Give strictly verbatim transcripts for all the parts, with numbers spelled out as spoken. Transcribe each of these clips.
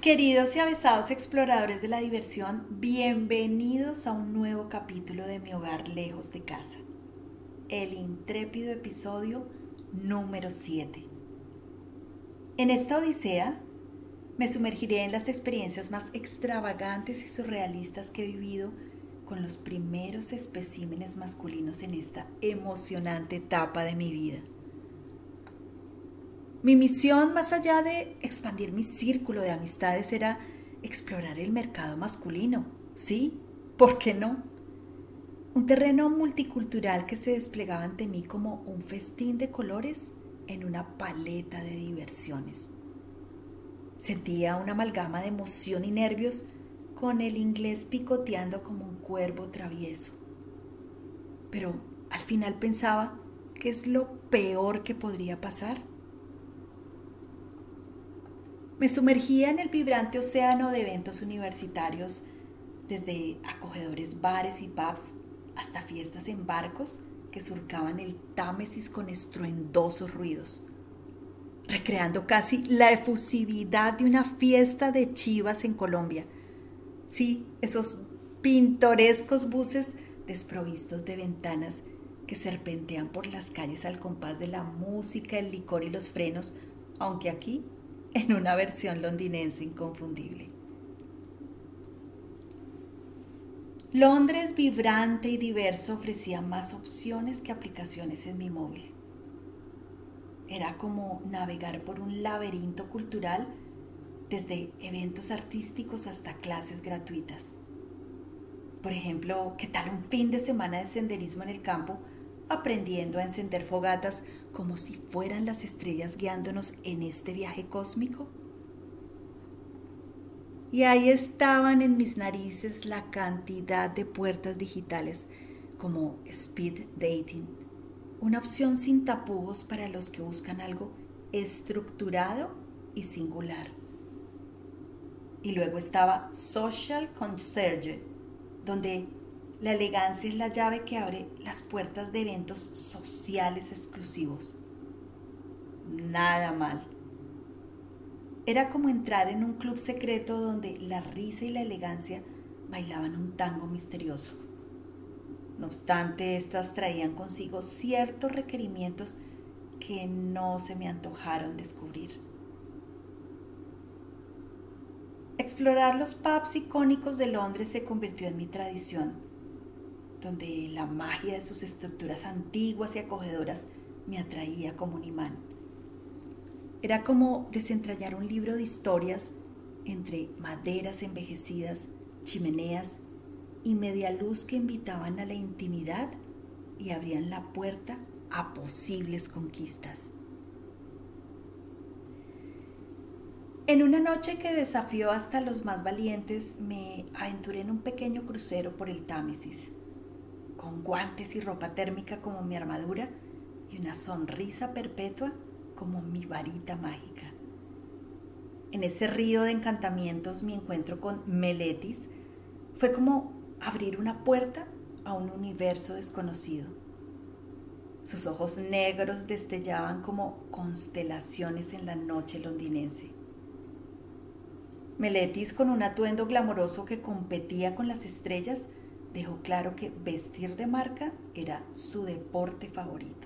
Queridos y avesados exploradores de la diversión, bienvenidos a un nuevo capítulo de Mi Hogar Lejos de Casa, el intrépido episodio número siete. En esta odisea me sumergiré en las experiencias más extravagantes y surrealistas que he vivido con los primeros especímenes masculinos en esta emocionante etapa de mi vida. Mi misión, más allá de expandir mi círculo de amistades, era explorar el mercado masculino. Sí, ¿por qué no? Un terreno multicultural que se desplegaba ante mí como un festín de colores en una paleta de diversiones. Sentía una amalgama de emoción y nervios con el inglés picoteando como un cuervo travieso. Pero al final pensaba, ¿qué es lo peor que podría pasar? Me sumergía en el vibrante océano de eventos universitarios, desde acogedores bares y pubs hasta fiestas en barcos que surcaban el Támesis con estruendosos ruidos, recreando casi la efusividad de una fiesta de chivas en Colombia. Sí, esos pintorescos buses desprovistos de ventanas que serpentean por las calles al compás de la música, el licor y los frenos, aunque aquí en una versión londinense inconfundible. Londres, vibrante y diverso, ofrecía más opciones que aplicaciones en mi móvil. Era como navegar por un laberinto cultural, desde eventos artísticos hasta clases gratuitas. Por ejemplo, ¿qué tal un fin de semana de senderismo en el campo, aprendiendo a encender fogatas como si fueran las estrellas guiándonos en este viaje cósmico? Y ahí estaban en mis narices la cantidad de puertas digitales como speed dating, una opción sin tapujos para los que buscan algo estructurado y singular. Y luego estaba social concierge, donde la elegancia es la llave que abre las puertas de eventos sociales exclusivos. Nada mal. Era como entrar en un club secreto donde la risa y la elegancia bailaban un tango misterioso. No obstante, estas traían consigo ciertos requerimientos que no se me antojaron descubrir. Explorar los pubs icónicos de Londres se convirtió en mi tradición, donde la magia de sus estructuras antiguas y acogedoras me atraía como un imán. Era como desentrañar un libro de historias entre maderas envejecidas, chimeneas y media luz que invitaban a la intimidad y abrían la puerta a posibles conquistas. En una noche que desafió hasta los más valientes, me aventuré en un pequeño crucero por el Támesis, con guantes y ropa térmica como mi armadura y una sonrisa perpetua como mi varita mágica. En ese río de encantamientos, mi encuentro con Meletis fue como abrir una puerta a un universo desconocido. Sus ojos negros destellaban como constelaciones en la noche londinense. Meletis, con un atuendo glamoroso que competía con las estrellas, dejó claro que vestir de marca era su deporte favorito.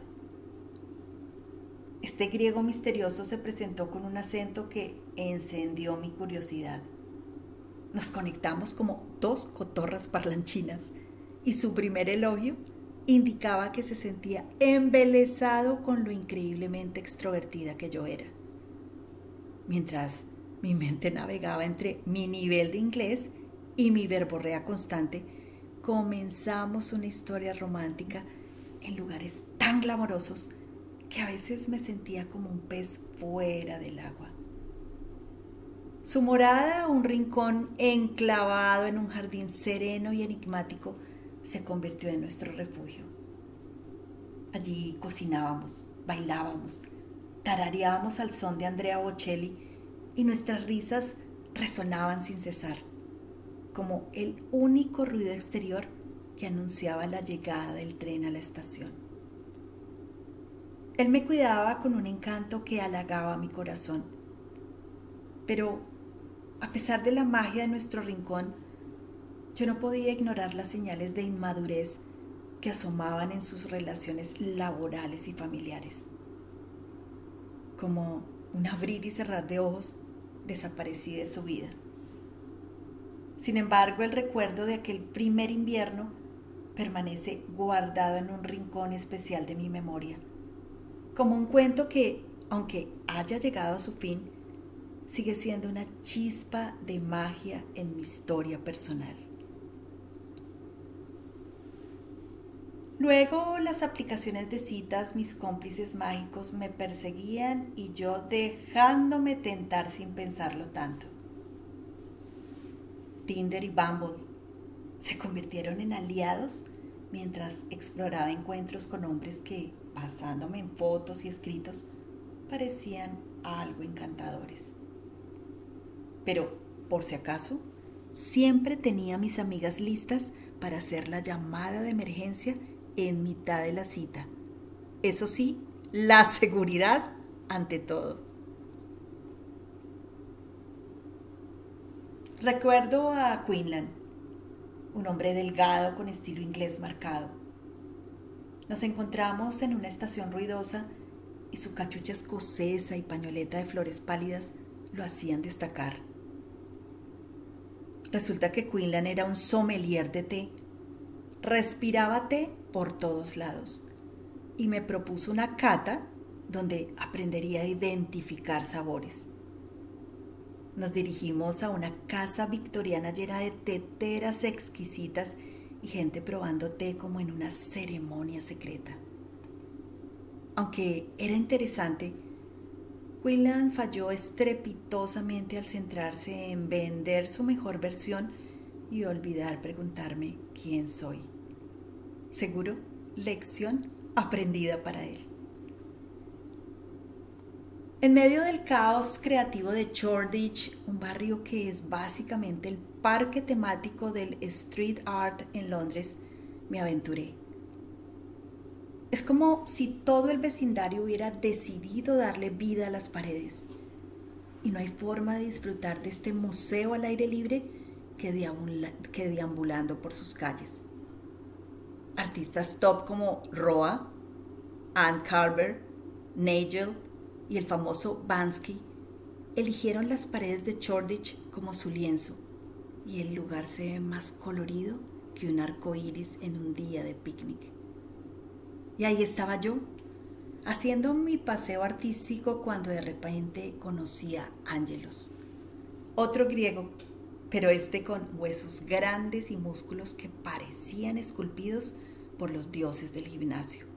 Este griego misterioso se presentó con un acento que encendió mi curiosidad. Nos conectamos como dos cotorras parlanchinas y su primer elogio indicaba que se sentía embelesado con lo increíblemente extrovertida que yo era. Mientras mi mente navegaba entre mi nivel de inglés y mi verborrea constante, comenzamos una historia romántica en lugares tan glamorosos que a veces me sentía como un pez fuera del agua. Su morada, un rincón enclavado en un jardín sereno y enigmático, se convirtió en nuestro refugio. Allí cocinábamos, bailábamos, tarareábamos al son de Andrea Bocelli y nuestras risas resonaban sin cesar, como el único ruido exterior que anunciaba la llegada del tren a la estación. Él me cuidaba con un encanto que halagaba mi corazón, pero A pesar de la magia de nuestro rincón, yo no podía ignorar las señales de inmadurez que asomaban en sus relaciones laborales y familiares. Como un abrir y cerrar de ojos, desaparecí de su vida. Sin embargo, el recuerdo de aquel primer invierno permanece guardado en un rincón especial de mi memoria, como un cuento que, aunque haya llegado a su fin, sigue siendo una chispa de magia en mi historia personal. Luego las aplicaciones de citas, mis cómplices mágicos me perseguían y yo dejándome tentar sin pensarlo tanto. Tinder y Bumble se convirtieron en aliados mientras exploraba encuentros con hombres que, basándome en fotos y escritos, parecían algo encantadores. Pero, por si acaso, siempre tenía a mis amigas listas para hacer la llamada de emergencia en mitad de la cita. Eso sí, la seguridad ante todo. Recuerdo a Quinlan, un hombre delgado con estilo inglés marcado. Nos encontramos en una estación ruidosa y su cachucha escocesa y pañoleta de flores pálidas lo hacían destacar. Resulta que Quinlan era un sommelier de té. Respiraba té por todos lados y me propuso una cata donde aprendería a identificar sabores. Nos dirigimos a una casa victoriana llena de teteras exquisitas y gente probando té como en una ceremonia secreta. Aunque era interesante, Quinlan falló estrepitosamente al centrarse en vender su mejor versión y olvidar preguntarme quién soy. Seguro, lección aprendida para él. En medio del caos creativo de Shoreditch, un barrio que es básicamente el parque temático del street art en Londres, me aventuré. Es como si todo el vecindario hubiera decidido darle vida a las paredes. Y no hay forma de disfrutar de este museo al aire libre que, deambula, que deambulando por sus calles. Artistas top como Roa, Ann Carver, Nigel y el famoso Banksy eligieron las paredes de Shoreditch como su lienzo y el lugar se ve más colorido que un arco iris en un día de picnic. Y ahí estaba yo, haciendo mi paseo artístico cuando de repente conocí a Ángelos, otro griego, pero este con huesos grandes y músculos que parecían esculpidos por los dioses del gimnasio.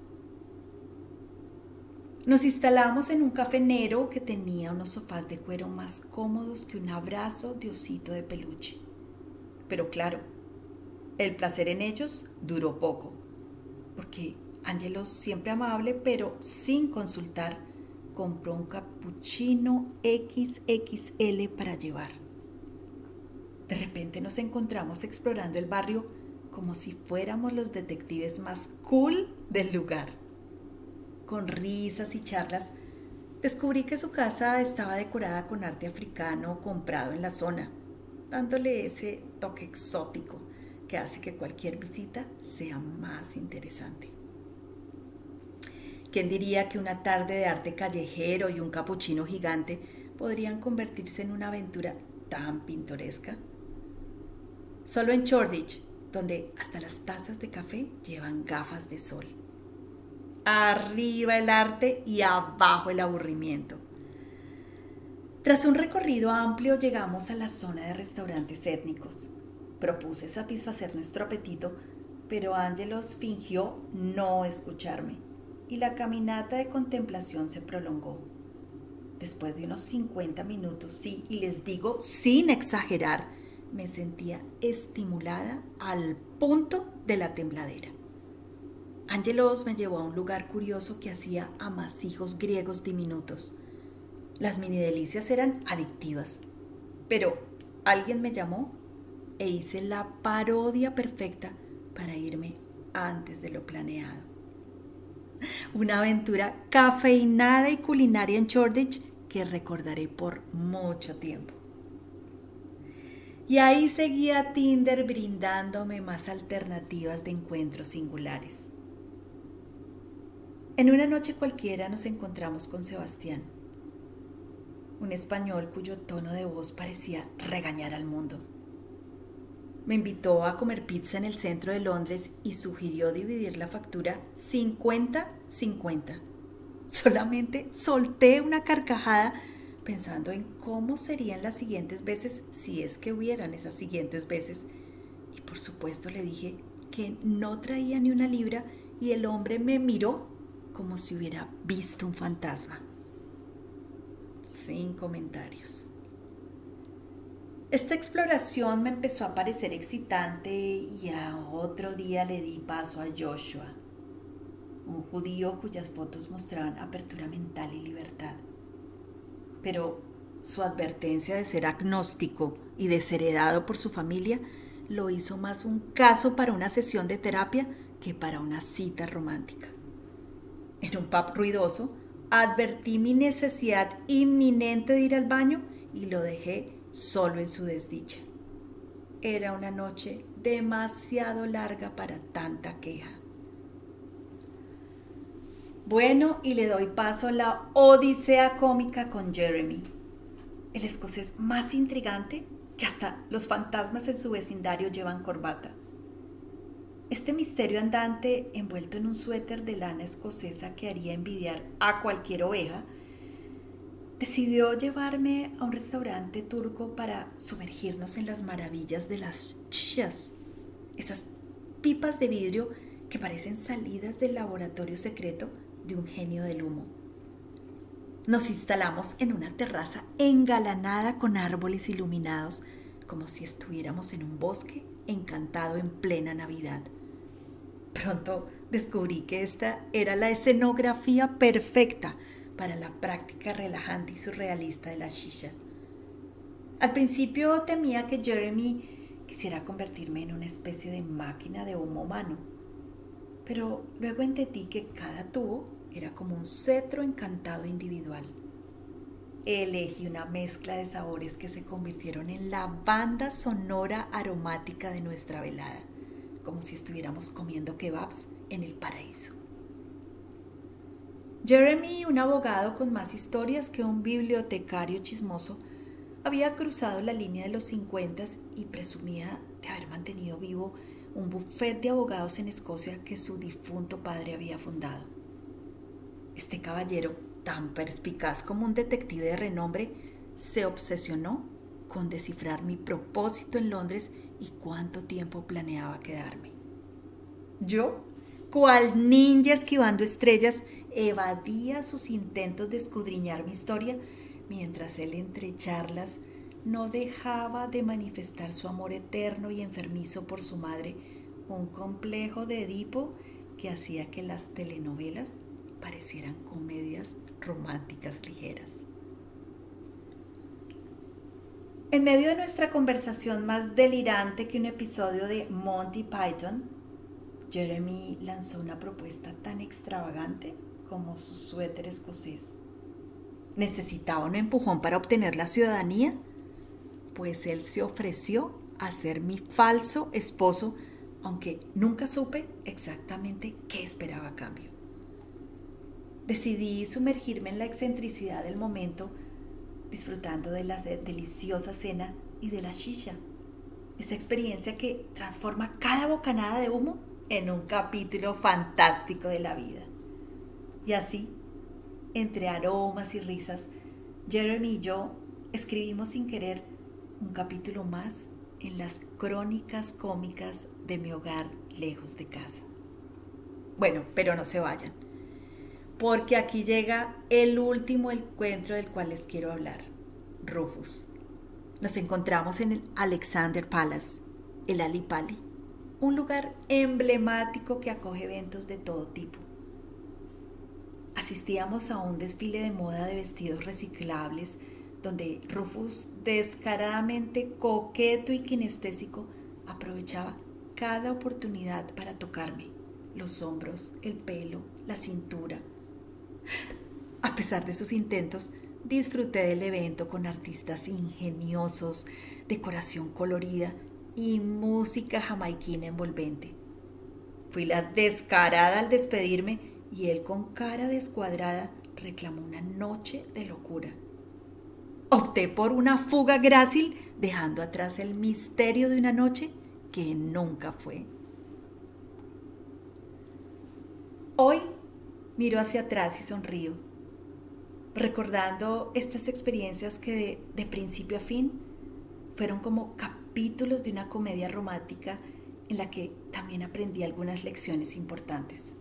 Nos instalamos en un cafenero que tenía unos sofás de cuero más cómodos que un abrazo de osito de peluche. Pero claro, el placer en ellos duró poco, porque Ángelos, siempre amable, pero sin consultar, compró un cappuccino equis equis ele para llevar. De repente nos encontramos explorando el barrio como si fuéramos los detectives más cool del lugar. Con risas y charlas, descubrí que su casa estaba decorada con arte africano comprado en la zona, dándole ese toque exótico que hace que cualquier visita sea más interesante. ¿Quién diría que una tarde de arte callejero y un capuchino gigante podrían convertirse en una aventura tan pintoresca? Solo en Shoreditch, donde hasta las tazas de café llevan gafas de sol. Arriba el arte y abajo el aburrimiento. Tras un recorrido amplio llegamos a la zona de restaurantes étnicos. Propuse satisfacer nuestro apetito, pero Ángelos fingió no escucharme y la caminata de contemplación se prolongó. Después de unos cincuenta minutos, sí, y les digo sin exagerar, me sentía estimulada al punto de la tembladera. Ángelos me llevó a un lugar curioso que hacía amasijos griegos diminutos. Las mini delicias eran adictivas, pero alguien me llamó e hice la parodia perfecta para irme antes de lo planeado. Una aventura cafeinada y culinaria en Shoreditch que recordaré por mucho tiempo. Y ahí seguía Tinder brindándome más alternativas de encuentros singulares. En una noche cualquiera nos encontramos con Sebastián, un español cuyo tono de voz parecía regañar al mundo. Me invitó a comer pizza en el centro de Londres y sugirió dividir la factura cincuenta cincuenta. Solamente solté una carcajada pensando en cómo serían las siguientes veces si es que hubieran esas siguientes veces. Y por supuesto le dije que no traía ni una libra y el hombre me miró como si hubiera visto un fantasma. Sin comentarios. Esta exploración me empezó a parecer excitante y a otro día le di paso a Joshua, un judío cuyas fotos mostraban apertura mental y libertad. Pero su advertencia de ser agnóstico y desheredado por su familia lo hizo más un caso para una sesión de terapia que para una cita romántica. En un pub ruidoso, advertí mi necesidad inminente de ir al baño y lo dejé solo en su desdicha. Era una noche demasiado larga para tanta queja. Bueno, y le doy paso a la odisea cómica con Jeremy, el escocés más intrigante que hasta los fantasmas en su vecindario llevan corbata. Este misterio andante, envuelto en un suéter de lana escocesa que haría envidiar a cualquier oveja, decidió llevarme a un restaurante turco para sumergirnos en las maravillas de las shishas, esas pipas de vidrio que parecen salidas del laboratorio secreto de un genio del humo. Nos instalamos en una terraza engalanada con árboles iluminados, como si estuviéramos en un bosque encantado en plena Navidad. Pronto descubrí que esta era la escenografía perfecta para la práctica relajante y surrealista de la shisha. Al principio temía que Jeremy quisiera convertirme en una especie de máquina de humo humano, pero luego entendí que cada tubo era como un cetro encantado individual. Elegí una mezcla de sabores que se convirtieron en la banda sonora aromática de nuestra velada, como si estuviéramos comiendo kebabs en el paraíso. Jeremy, un abogado con más historias que un bibliotecario chismoso, había cruzado la línea de los cincuenta y presumía de haber mantenido vivo un bufete de abogados en Escocia que su difunto padre había fundado. Este caballero, tan perspicaz como un detective de renombre, se obsesionó con descifrar mi propósito en Londres y cuánto tiempo planeaba quedarme. Yo, cual ninja esquivando estrellas, evadía sus intentos de escudriñar mi historia, mientras él, entre charlas, no dejaba de manifestar su amor eterno y enfermizo por su madre, un complejo de Edipo que hacía que las telenovelas parecieran comedias románticas ligeras. En medio de nuestra conversación más delirante que un episodio de Monty Python, Jeremy lanzó una propuesta tan extravagante como su suéter escocés. ¿Necesitaba un empujón para obtener la ciudadanía? Pues él se ofreció a ser mi falso esposo, aunque nunca supe exactamente qué esperaba a cambio. Decidí sumergirme en la excentricidad del momento, disfrutando de la deliciosa cena y de la shisha, esa experiencia que transforma cada bocanada de humo en un capítulo fantástico de la vida. Y así, entre aromas y risas, Jeremy y yo escribimos sin querer un capítulo más en las crónicas cómicas de mi hogar lejos de casa. Bueno, pero no se vayan, porque aquí llega el último encuentro del cual les quiero hablar, Rufus. Nos encontramos en el Alexander Palace, el Ali Pali, un lugar emblemático que acoge eventos de todo tipo. Asistíamos a un desfile de moda de vestidos reciclables, donde Rufus, descaradamente coqueto y kinestésico, aprovechaba cada oportunidad para tocarme los hombros, el pelo, la cintura. A pesar de sus intentos, disfruté del evento con artistas ingeniosos, decoración colorida y música jamaiquina envolvente. Fui la descarada al despedirme y él con cara descuadrada reclamó una noche de locura. Opté por una fuga grácil, dejando atrás el misterio de una noche que nunca fue. Hoy miro hacia atrás y sonrío, recordando estas experiencias que de, de principio a fin fueron como capítulos de una comedia romántica en la que también aprendí algunas lecciones importantes.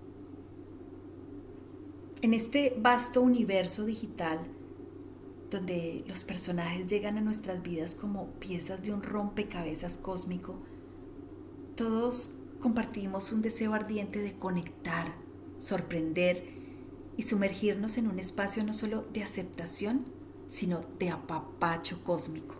En este vasto universo digital, donde los personajes llegan a nuestras vidas como piezas de un rompecabezas cósmico, todos compartimos un deseo ardiente de conectar, sorprender y sumergirnos en un espacio no solo de aceptación, sino de apapacho cósmico.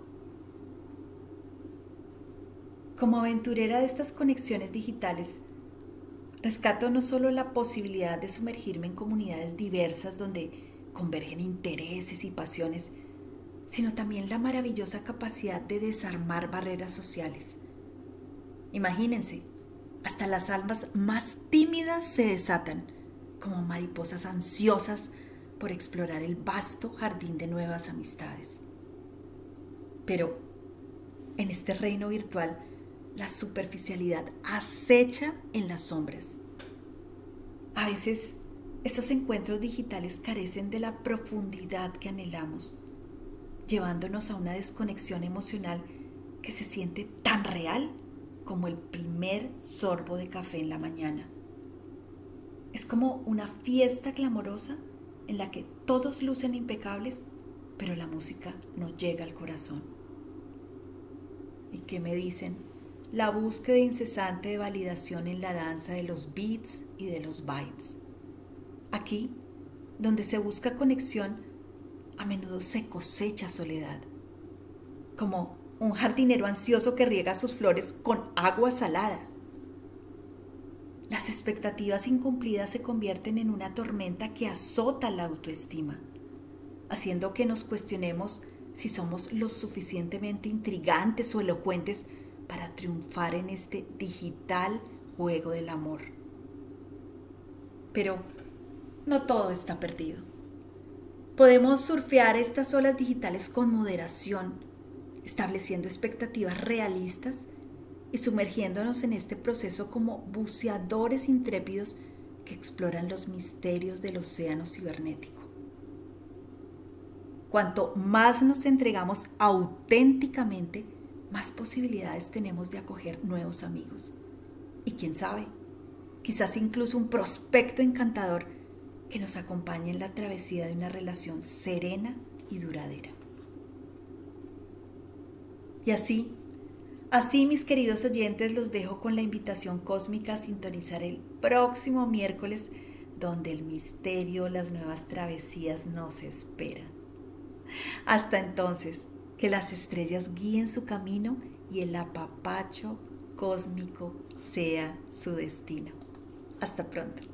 Como aventurera de estas conexiones digitales, rescato no solo la posibilidad de sumergirme en comunidades diversas donde convergen intereses y pasiones, sino también la maravillosa capacidad de desarmar barreras sociales. Imagínense, hasta las almas más tímidas se desatan como mariposas ansiosas por explorar el vasto jardín de nuevas amistades. Pero en este reino virtual, la superficialidad acecha en las sombras. A veces, estos encuentros digitales carecen de la profundidad que anhelamos, llevándonos a una desconexión emocional que se siente tan real como el primer sorbo de café en la mañana. Es como una fiesta clamorosa en la que todos lucen impecables, pero la música no llega al corazón. ¿Y qué me dicen? La búsqueda incesante de validación en la danza de los beats y de los bytes. Aquí, donde se busca conexión, a menudo se cosecha soledad, como un jardinero ansioso que riega sus flores con agua salada. Las expectativas incumplidas se convierten en una tormenta que azota la autoestima, haciendo que nos cuestionemos si somos lo suficientemente intrigantes o elocuentes para triunfar en este digital juego del amor. Pero no todo está perdido. Podemos surfear estas olas digitales con moderación, estableciendo expectativas realistas y sumergiéndonos en este proceso como buceadores intrépidos que exploran los misterios del océano cibernético. Cuanto más nos entregamos auténticamente, más posibilidades tenemos de acoger nuevos amigos. Y quién sabe, quizás incluso un prospecto encantador que nos acompañe en la travesía de una relación serena y duradera. Y así, así mis queridos oyentes, los dejo con la invitación cósmica a sintonizar el próximo miércoles, donde el misterio, las nuevas travesías nos esperan. Hasta entonces, que las estrellas guíen su camino y el apapacho cósmico sea su destino. Hasta pronto.